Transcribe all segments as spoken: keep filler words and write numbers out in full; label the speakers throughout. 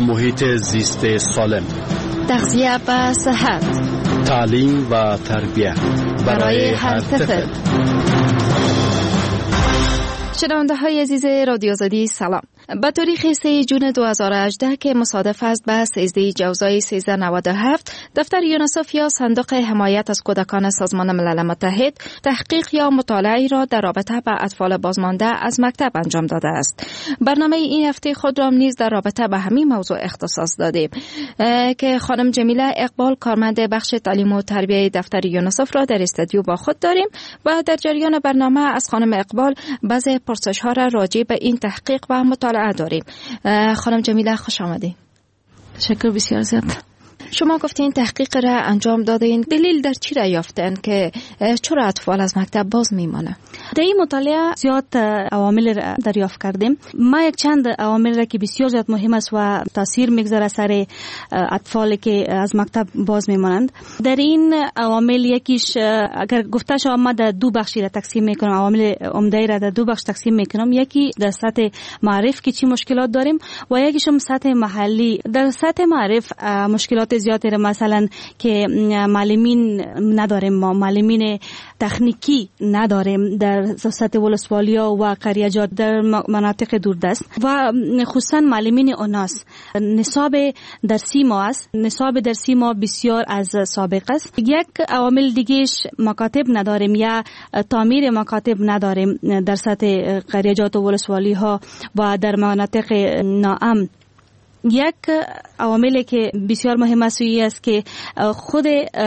Speaker 1: محیط زیست سالم،
Speaker 2: تغذیه و صحت،
Speaker 1: تعلیم و تربیت برای هر طفل.
Speaker 2: شنونده های عزیز رادیو آزادی سلام. به تاریخ سه جون دو هزار و هجده که مصادف است به سیزده جوزای سیزده نود و هفت، دفتر یونیسف یا صندوق حمایت از کودکان سازمان ملل متحد تحقیق یا مطالعه را در رابطه با اطفال بازمانده از مکتب انجام داده است. برنامه این هفته خود را نیز در رابطه با همین موضوع اختصاص دادیم که خانم جمیله اقبال کارمند بخش تعلیم و تربیه دفتر یونیسف را در استودیو با خود داریم و در جریان برنامه از خانم اقبال بعضی پرسش‌ها را راجع به این تحقیق و مطالعه داریم. خانم جمیله خوش آمدید.
Speaker 3: تشکر بسیار زیاد.
Speaker 2: شما گفتین تحقیق را انجام دادین، دلیل در چی را یافتن که چرا اطفال از مکتب باز میمانه؟
Speaker 3: در این مطالعه زیاد عوامل را دریافت کردیم. ما یک چند عوامل را که بسیار زیاد مهم است و تاثیر میگذاره سر اطفالی که از مکتب باز میمانند. در این عوامل یکیش اگر گفته شود ما در دو بخشی را تقسیم میکنم، عوامل عمده را در دو بخش تقسیم میکنم. یکی در سطح معرف که چی مشکلات داریم و یکیش هم سطح محلی. در سطح معرف مشکلات زیادی را مثلا که معلمین نداریم، ما معلمین تکنیکی نداریم در سطح ولسوالیا و قریه‌جات در مناطق دوردست و خصوصا معلمین اوناس. نصاب درسی ما است، نصاب درسی ما بسیار از سابق است. یک عوامل دیگهش مکاتب نداریم یا تعمیر مکاتب نداریم در سطح قریه‌جات و ولسوالی‌ها و در مناطق ناامن. یک عواملی که بسیار مهم است است که خود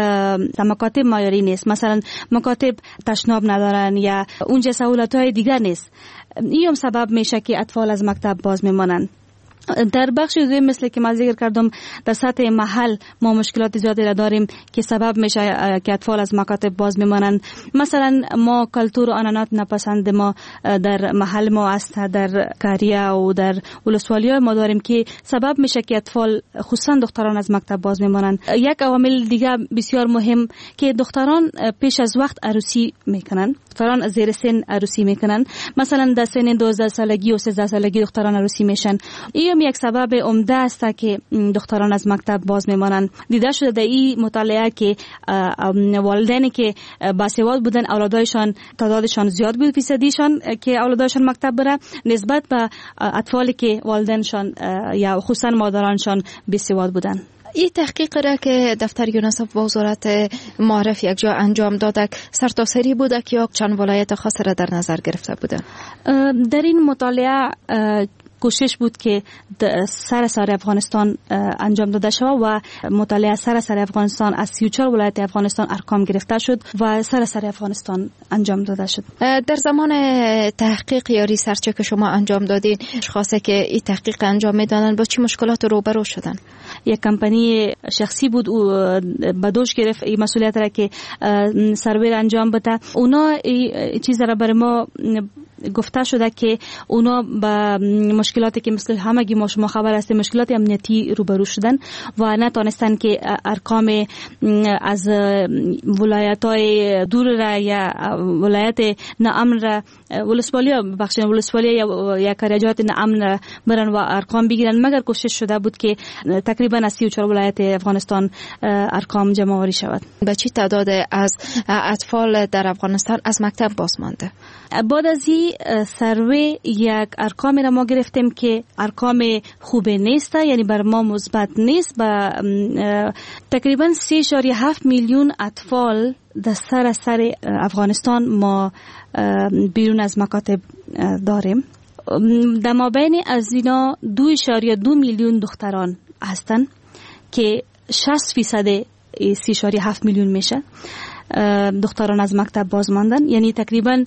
Speaker 3: مکاتب معیاری نیست. مثلا مکاتب تشناب ندارن یا اونجا سهولت‌های دیگر نیست. این هم سبب میشه که اطفال از مکتب باز میمانند. در بخش دوم مثل که من ذکر کردم در سطح محل ما مشکلات زیادی را داریم که سبب میشه که اطفال از مکاتب باز میمانند. مثلا ما کلتور و عنعنات نپسند ما در محل ما است، در قریه و در ولسوالی ما داریم که سبب میشه که اطفال خصوصا دختران از مکتب باز میمانند. یک عامل دیگه بسیار مهم که دختران پیش از وقت عروسی میکنن، دختران زیر سن عروسی میکنن. مثلا در سن دوازده سالگی و سیزده سالگی دختران عروسی میشن. این یک سبب عمده است که دختران از مکتب باز میمانند. دیده شده در این مطالعه که والدینی که باسواد بودن اولادایشان تعدادشان زیاد بود، فیصدیشان که اولادایشان مکتب بره نسبت به اطفالی که والدینشان یا خصوصا مادرانشان بیسواد بودن.
Speaker 2: این تحقیق را که دفتر یونیسف با وزارت معارف یک جا انجام داده سرتاسری بوده که یا چند ولایت خاص را در نظر گرفته بوده؟
Speaker 3: در این مطالعه کوشش بود که سراسر افغانستان انجام داده شد و مطالعه سراسر افغانستان از سی و چهار ولایت افغانستان ارقام گرفته شد و سراسر افغانستان انجام داده شد.
Speaker 2: در زمان تحقیق یا ریسرچ که شما انجام دادین، اشخاصی که این تحقیق انجام میدادن با چه مشکلات روبرو شدن؟
Speaker 3: یک کمپانی شخصی بود او به دوش گرفت این مسئولیت را که سروی انجام بده. اونا این چیز را بر ما گفته شده که اونا با مشکلاتی که مثل همگی ما شما خبر هستیم مشکلات امنیتی روبرو شدن و نتونستن که ارقام از ولایت‌های دور را یا ولایت ناامن را ولسوالیا بخش ولسوالیا یا قریه‌جات ناامن را برن و ارقام بگیرن، مگر کوشش شده بود که تقریبا از سی و چهار ولایت افغانستان ارقام جمع آوری شود.
Speaker 2: به چه تعداد از اطفال در افغانستان از مکتب باز مانده؟
Speaker 3: بعد از این سروی یک ارقامی را ما گرفتیم که ارقام خوبه نیست، یعنی بر ما مثبت نیست. با تقریبا سه اشاره هفت میلیون اطفال در سراسر افغانستان ما بیرون از مکاتب داریم. در مابین از اینا دو اشاره دو میلیون دختران هستند که شصت فیصد سه اشاره هفت میلیون میشه دختران از مکتب باز ماندن، یعنی تقریبا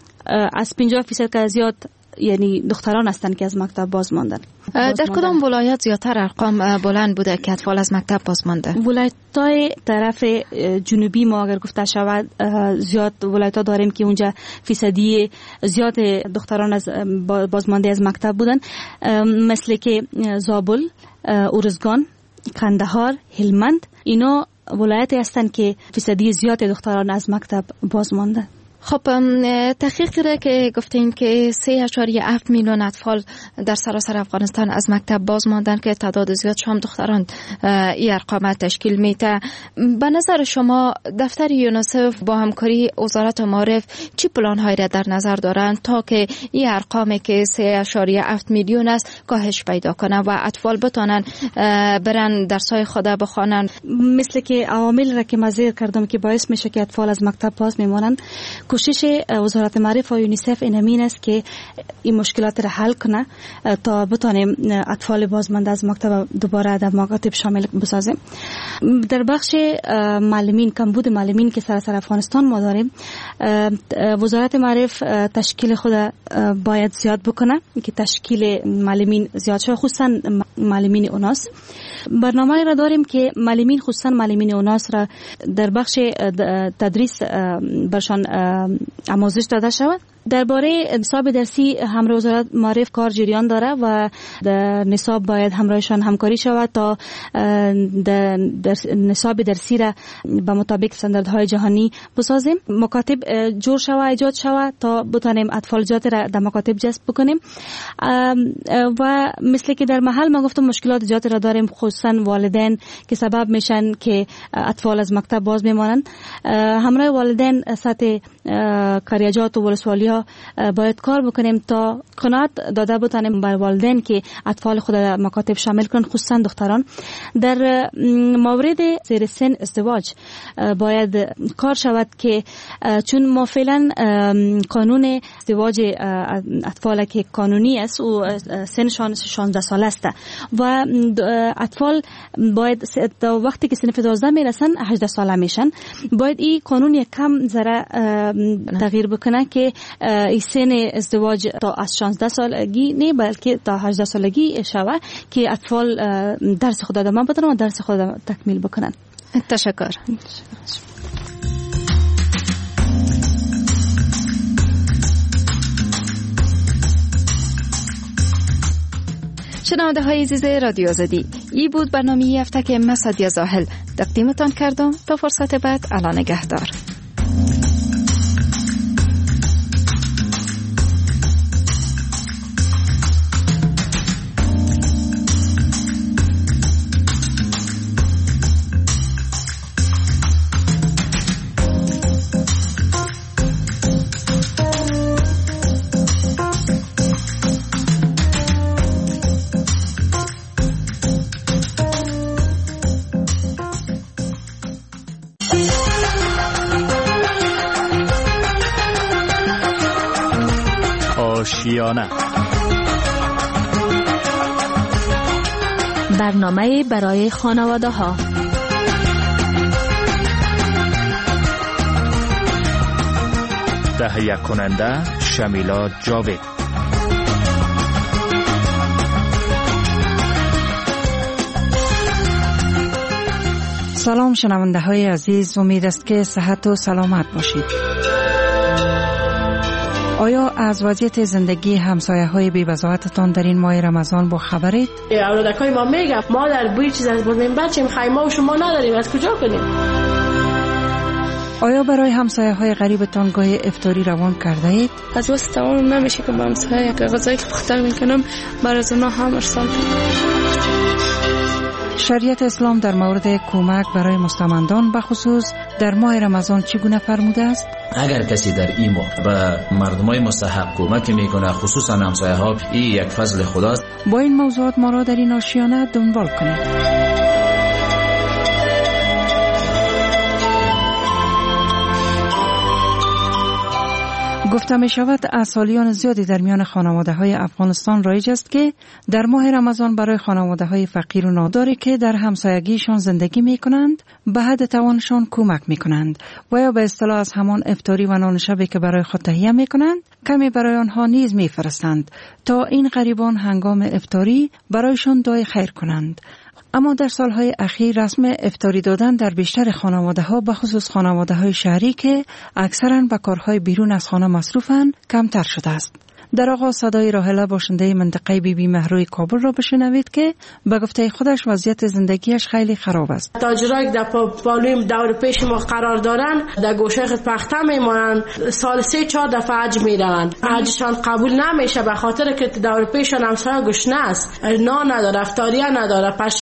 Speaker 3: از پنجاه فیصد که زیاد یعنی دختران هستند که از مکتب باز ماندن.
Speaker 2: در کدام ولایت زیادتر ارقام بلند بوده که اطفال از مکتب باز مانده؟
Speaker 3: ولایت‌های طرف جنوبی ما اگر گفته شود زیاد ولایت‌ها داریم که اونجا فیصدی زیاد دختران از بازمانده از مکتب بودن، مثل که زابل، ارزگان، قندهار، هلمند. اینا ولایتی هستند که فیصدی زیاد دختران از مکتب باز مانده.
Speaker 2: خب تحقیقی را که گفتین که سه اشاریه هفت میلیون اطفال در سراسر افغانستان از مکتب باز ماندن که تعداد زیادش هم دختران این ارقام تشکیل میده. به نظر شما دفتر یونیسف با همکاری وزارت معارف چی پلان هایی را در نظر دارند تا که این ارقامی که سه اشاریه هفت میلیون است کاهش پیدا کنه و اطفال بتانن برن درسای خود بخوانن؟
Speaker 3: مثل که عوامل را که مزیر کردم که باعث میشه که اطفال از مکتب باز میمانند، کوشش وزارت معارف و یونیسف این امین است که این مشکلات را حل کنه تا بتانیم اطفال بازمانده از مکتب دوباره در مکاتب شامل بسازیم. در بخش معلمین، کمبود معلمین که سراسر افغانستان ما داریم، وزارت معارف تشکیل خود باید زیاد بکنه که تشکیل معلمین زیاد شود، خصوصا معلمین اوناس. برنامه را داریم که معلمین خصوصا معلمین اوناس را در بخش تدریس برشان آموزش داده شود. درباره نصاب درسی همراه وزارت معارف کار جریان داره و در نصاب باید همراهشان همکاری شود تا در نصاب درسی را به مطابق استانداردهای جهانی بسازیم. مکاتب جور شود، ایجاد شود تا بتانیم اطفال زیاد را در مکاتب جذب بکنیم. و مثل که در محل ما گفتم مشکلات زیاد را داریم، خصوصا والدین که سبب میشن که اطفال از مکتب باز میمانند. همراه والدین سطح کاریجات و ولسوالی ها باید کار بکنیم تا قناعت داده بتانیم بر والدین که اطفال خود در مکاتب شامل کنند، خصوصا دختران. در مورد زیر سن ازدواج باید کار شود که چون ما فعلا قانون ازدواج اطفال که قانونی است و سنشان شانزده سال است و اطفال باید تا وقتی که سن دوازده میرسن هجده ساله میشن، باید این قانون یک کم ذره تغییر بکنه که این سن ازدواج تا از شانزده سالگی نه بلکه تا هجده سالگی شود که اطفال درس خود ادامه بدن و درس خود تکمیل بکنن.
Speaker 2: تشکر. شنونده های عزیز رادیو آزادی، این بود برنامه ای هفته که من سعدیه زاهل تقدیمتان کردم. تا فرصت بعد، الله نگهدار.
Speaker 1: آشیانه،
Speaker 4: برنامه برای خانواده ها.
Speaker 1: تهیه کننده شمیلا جاوید.
Speaker 5: سلام شنونده های عزیز، امید است که صحت و سلامت باشید. آیا از وضعیت زندگی همسایه های بی وضاحتتان در این ماه رمضان با خبرید؟
Speaker 6: اولادکای ما میگه مادر بوی چیز از بردیم بچیم خیمه و شما نداریم، از کجا کنیم؟
Speaker 5: آیا برای همسایه های غریبتان گاهی افطاری روان کرده اید؟
Speaker 7: از واسه تمام نمیشه که با همسایه که غذایی که پخته میکنم برای از اونا هم ارسال کنم.
Speaker 5: شریعت اسلام در مورد کمک برای مستمندان به خصوص در ماه رمضان چگونه فرموده است؟
Speaker 8: اگر کسی در این ماه به مردمای مستحق کمک میکنه، خصوصا همسایه ها، این یک فضل خداست.
Speaker 5: با این موضوعات ما را در این آشیانه دنبال کنید. گفته می شود از سالیان زیادی در میان خانواده های افغانستان رایج است که در ماه رمضان برای خانواده های فقیر و ناداری که در همسایگیشان زندگی می کنند به حد توانشان کمک می کنند و یا به اصطلاح از همان افطاری و نان شبی که برای خود تهیه می کنند کمی برای آنها نیز می فرستند تا این غریبان هنگام افطاری برایشان دعای خیر کنند. اما در سالهای اخیر رسم افطاری دادن در بیشتر خانواده ها به خصوص خانواده های شهری که اکثرا به کارهای بیرون از خانه مصروفند کمتر شده است. در آغاز صدای راهله باشنده منطقه بی بی مهروی کابل را بشنوید که به گفته خودش وضعیت زندگیش خیلی خراب است.
Speaker 6: تاجرایی که در پالویم دور پیش ما قرار دارن در گوشه خود پخته میمونن، سال سه چهار دفعه حج میرن، حجشان قبول نمیشه به خاطر که دور پیششان همسایه گشنه است، نان نداره، افطاریه نداره، پس